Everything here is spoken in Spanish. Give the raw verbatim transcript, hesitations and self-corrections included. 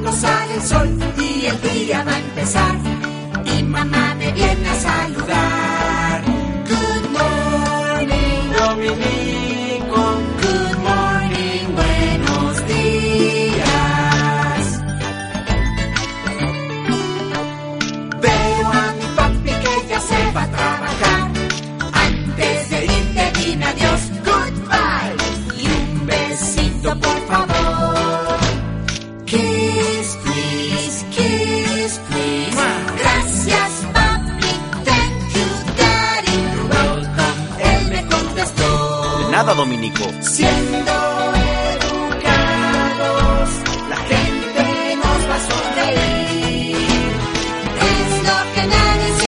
pronto sale el sol y el día va a empezar. Y mamá me viene a saludar. Good morning, Dominico. Good morning, buenos días. Veo a mi papi que ya se va a trabajar. Antes de ir te dime adiós, goodbye. Y un besito por favor. Kiss, please, kiss, please. Gracias, papi, thank you, daddy. You're welcome, él me contestó. De nada, Dominico. Siendo